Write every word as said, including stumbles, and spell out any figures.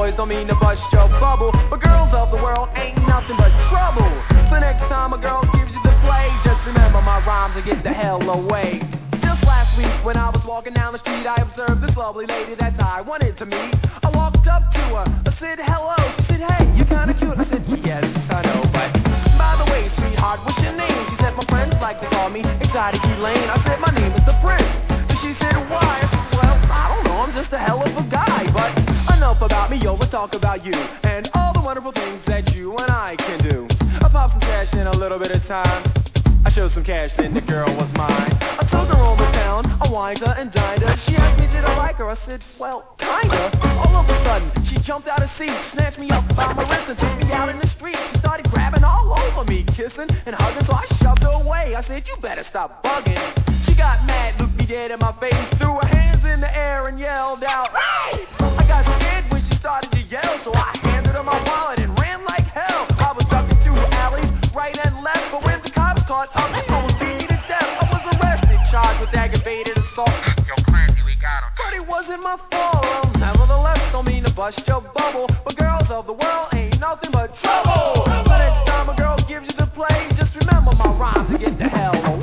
boys don't mean to bust your bubble, but girls of the world ain't nothing but trouble. So next time a girl gives you the play, just remember my rhymes and get the hell away. Just last week when I was walking down the street, I observed this lovely lady that I wanted to meet. I walked up to her, I said hello, she said hey, you're kinda cute. I said yes, I know, but by the way, sweetheart, what's your name? She said my friends like to call me Exotic Elaine. I said my name is the Prince. And she said why? I said well, I don't know, I'm just a hell of a guy. But enough about me, yo, let's talk about you and all the wonderful things that you and I can do. I popped some cash in a little bit of time. I showed some cash, then the girl was mine. I took her over town, I wined her and dined her. She asked me did I like her, I said, well, kinda. All of a sudden, she jumped out of seat, snatched me up by my wrist and took me out in the street. She started grabbing all over me, kissing and hugging, so I shoved her away. I said, you better stop bugging. She got mad, looked me dead in my face, threw her hands in the air and yelled out, hey! I got scared when she started to yell, so I handed her my wallet and ran like hell. I was ducking through alleys, right and left, but when the cops caught up, they almost beat me to death. I was arrested, charged with aggravated assault. Yo, Clancy, we got him. But it wasn't my fault. Well, nevertheless, don't mean to bust your bubble, but girls of the world ain't nothing but trouble. So next time a girl gives you the play, just remember my rhymes and get the hell away.